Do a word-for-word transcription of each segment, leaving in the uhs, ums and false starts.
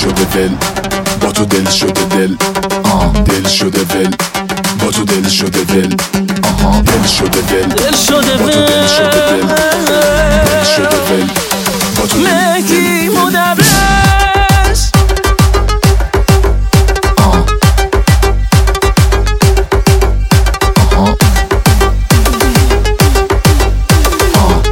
شده ول، با تو دل شده دل، آه دل شده ول، با تو دل شده ول، آها دل شده ول، دل شده با تو دل شده دل، دل شده ول، با تو مهدی مدرس. آه آها آه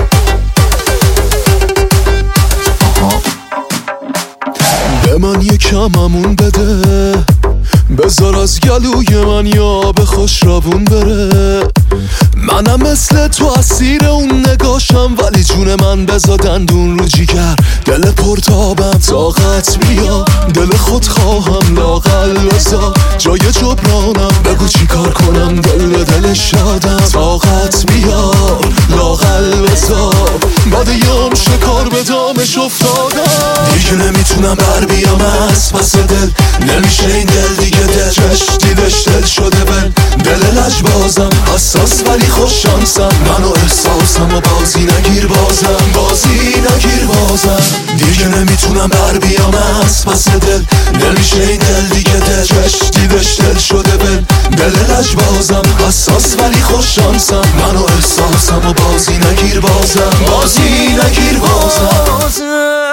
آها به من یکممون بده، بذار از گلوی من یا به خوش روون بره. منم مثل تو اسیر اون نگاشم، ولی جون من بذار دندون رو جیگر. دل پرتابم طاقت بیا، دل خود خواهم لاغل بذار. جای جبرانم بگو چی کار کنم، دل به دل شادم. طاقت بیا لاغل بذار، بعد یام شکار به دامش افتادم. دیگه نمیتونم بر بیام از پس دل، نمیشه این دل دیگه دل چشتیدش دل شده بل. دل لجبازم حساس ولی خوش شانسم، منو احساسم و بازی نگیر بازم، بازی نگیر بازم. دیگه نمیتونم بر بیام از پس دل، نمیشه این دل دیگه دل چشتیدش دل شده بل. دل لجبازم حساس ولی خوش شانسم، منو احساسم و بازی نگیر بازم، بازی نگیر بازم.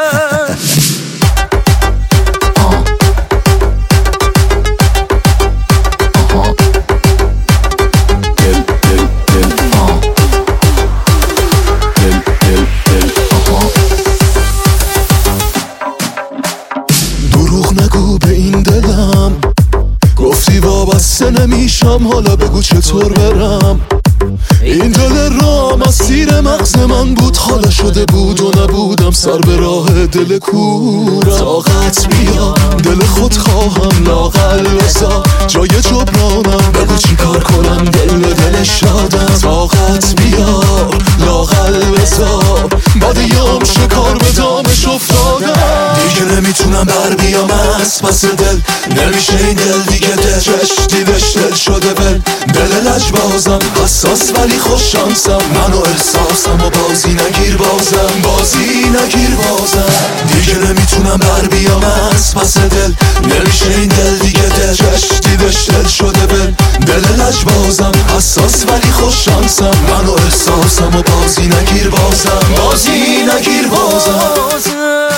دروغ نگو به این دلم، گفتی وابسته نمیشم، حالا بگو چطور برم. این دل رام از سیر مغز من بود، حالا شده بود و نبودم سر به راه دل کورم. طاقت بیا دل خود خواهم لاغل بذار، جای جبرانم بگو چی کار کنم، دل به دل شادم. طاقت بیا لاغل بذار، بعد یام شکار به دامش افتادم. دیگه نمیتونم بر بیام از پس دل، نمیشه این دل دیگه دل چشتیدش دل شده بل. دل لجبازم حساس ولی خوش شانسم، منو احساسم و بازی نگیر بازم، بازی نگیر بازم. دیگه نمیتونم بر بیام از پس دل، نمیشه این دل دیگه دل چشتیدش دل شده بل. دل لجبازم حساس ولی خوش شانسم، منو احساسم و بازی نگیر بازم، بازی نگیر بازم.